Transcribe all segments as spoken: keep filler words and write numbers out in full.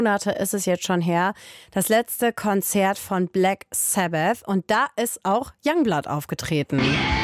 Monate ist es jetzt schon her, das letzte Konzert von Black Sabbath, und da ist auch Youngblood aufgetreten.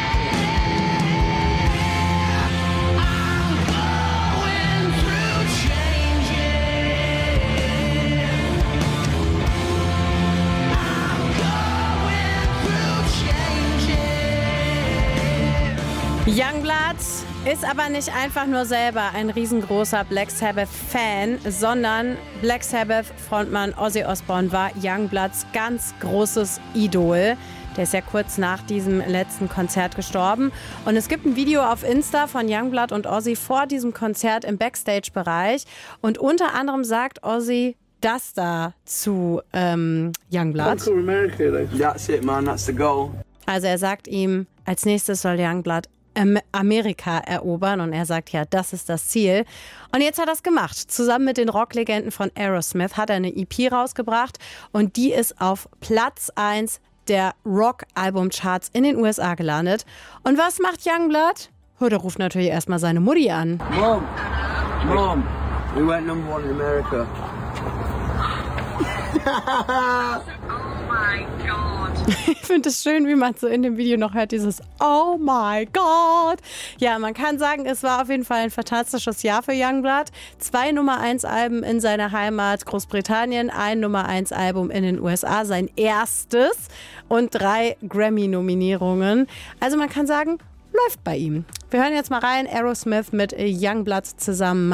Youngblood ist aber nicht einfach nur selber ein riesengroßer Black Sabbath-Fan, sondern Black Sabbath-Frontmann Ozzy Osbourne war Youngbloods ganz großes Idol. Der ist ja kurz nach diesem letzten Konzert gestorben. Und es gibt ein Video auf Insta von Youngblood und Ozzy vor diesem Konzert im Backstage-Bereich. Und unter anderem sagt Ozzy das da zu ähm, Youngblood. That's it, man. That's the goal. Also er sagt ihm, als nächstes soll Youngblood Amerika erobern, und er sagt, ja, das ist das Ziel. Und jetzt hat er es gemacht. Zusammen mit den Rocklegenden von Aerosmith hat er eine E P rausgebracht, und die ist auf Platz eins der Rock-Album-Charts in den U S A gelandet. Und was macht Youngblood? Oh, der ruft natürlich erstmal seine Mutti an. Mom, Mom, we went number one in America. Oh my God. Ich finde es schön, wie man so in dem Video noch hört, dieses Oh my God. Ja, man kann sagen, es war auf jeden Fall ein fantastisches Jahr für Youngblood. Zwei Nummer eins Alben in seiner Heimat Großbritannien, ein Nummer eins Album in den U S A, sein erstes, und drei Grammy-Nominierungen. Also man kann sagen, läuft bei ihm. Wir hören jetzt mal rein, Aerosmith mit Youngblood zusammen.